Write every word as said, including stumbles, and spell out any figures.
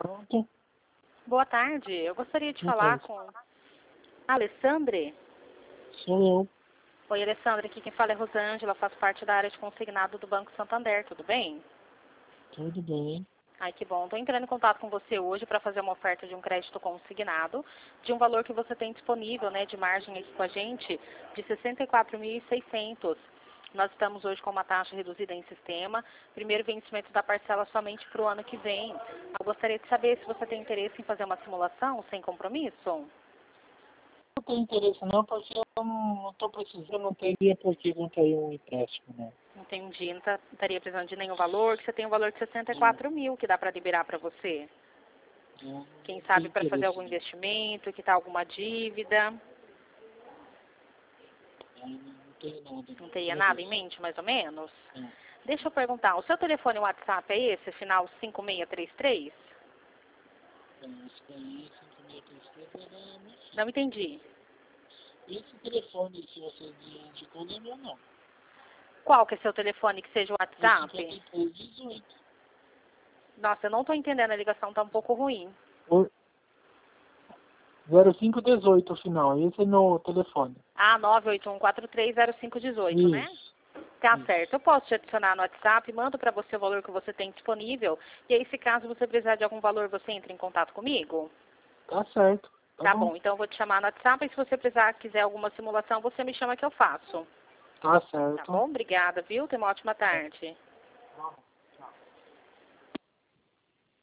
Pronto. Boa tarde. Eu gostaria de Boa falar tarde. com Alessandre. Sou eu. Oi, Alessandre. Aqui quem fala é Rosângela. Faço parte da área de consignado do Banco Santander. Tudo bem? Tudo bem. Ai, que bom. Estou entrando em contato com você hoje para fazer uma oferta de um crédito consignado de um valor que você tem disponível, né, de margem aqui com a gente, de sessenta e quatro mil e seiscentos. Nós estamos hoje com uma taxa reduzida em sistema. Primeiro vencimento da parcela somente para o ano que vem. Eu gostaria de saber se você tem interesse em fazer uma simulação sem compromisso. Não tenho interesse não, porque eu não estou precisando, não teria por que contrair um empréstimo, não. Entendi. Não tá- estaria precisando de nenhum valor, que você tem um valor de sessenta e quatro mil que dá para liberar para você. Não, Quem não sabe tenho para fazer interesse algum não. investimento, quitar alguma dívida. Não, não tenho nada Não não. teria nada em Agradeço. mente, mais ou menos? Não. Deixa eu perguntar, o seu telefone WhatsApp é esse, final cinco seis três três? Não, esse daí, cinco seis três três, era meu filho. Não entendi. Esse telefone, se você me indicou, não é meu não. Qual que é seu telefone que seja o É WhatsApp? cinquenta e três dezoito. Nossa, eu não estou entendendo, a ligação está um pouco ruim. O- zero cinco dezoito o final, esse é meu telefone. Ah, nove oito um quatro três zero cinco um oito, né? Isso. Tá Isso. certo. Eu posso te adicionar no WhatsApp, mando para você o valor que você tem disponível. E aí, se caso você precisar de algum valor, você entra em contato comigo? Tá certo. Tá Tá bom. bom, então eu vou te chamar no WhatsApp e se você precisar, quiser alguma simulação, você me chama que eu faço. Tá Tá certo. bom? Obrigada, viu? Tenha uma ótima Tá. tarde. Tá bom.